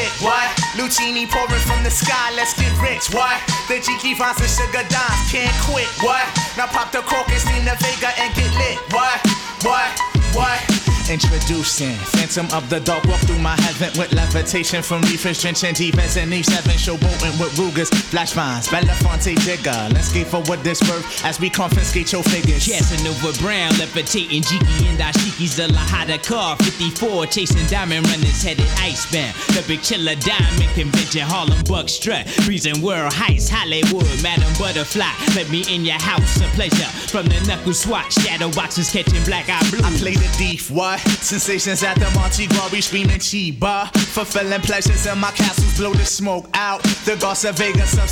lit. What? Lucini pouring from the sky, let's get rich. What? The Jiki Vines and Sugar Dimes can't quit. What? Now pop the cork and Nina Vega and get lit. What? Introducing Phantom of the Dark, walk through my heaven with levitation from reefers, drenching defense and E7, showboating with Rugers, flash vines, Belafonte Jigger. Let's skate for what this worth as we confiscate your figures. Casanova Brown, levitating Jiki and Dashiki's the Lahada car, 54, chasing diamond runners headed icebound. The Big Chiller Diamond Convention, Harlem Buck Strut, Breezing World Heights, Hollywood, Madam Butterfly. Let me in your house, a pleasure. From the knuckle swatch, shadow boxes catching black eye blue. I play the thief, what? Sensations at the Monte Glory screaming Chiba. Fulfilling pleasures in my castles, blow the smoke out. The Goss of Vegas,